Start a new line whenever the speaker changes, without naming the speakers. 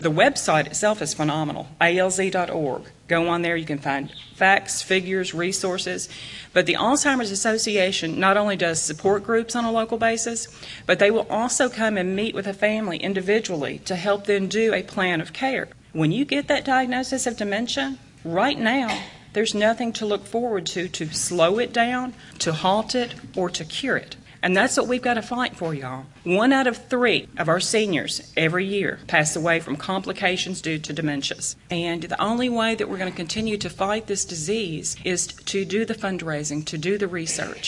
The website itself is phenomenal, alz.org. Go on there, you can find facts, figures, resources. But the Alzheimer's Association not only does support groups on a local basis, but they will also come and meet with a family individually to help them do a plan of care. When you get that diagnosis of dementia, right now, there's nothing to look forward to slow it down, to halt it, or to cure it. And that's what we've got to fight for, y'all. 1 out of 3 of our seniors every year pass away from complications due to dementias. And the only way that we're going to continue to fight this disease is to do the fundraising, to do the research.